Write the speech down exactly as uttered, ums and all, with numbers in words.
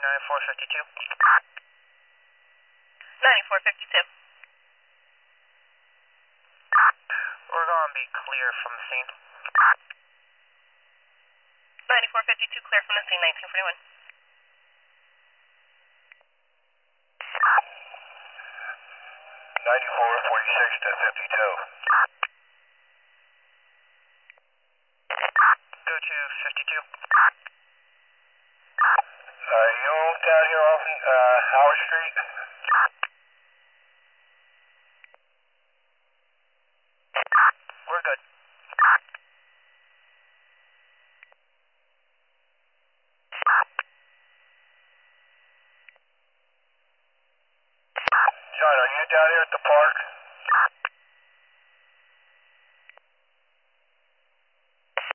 ninety-four fifty-two. ninety-four fifty-two. We're going to be clear from the scene. ninety-four fifty-two, clear from the scene, nineteen forty-one. ninety-four forty-six to fifty-two. Go to fifty-two. Uh, you down here off uh, Howard Street? We're good. John, are you down here at the park?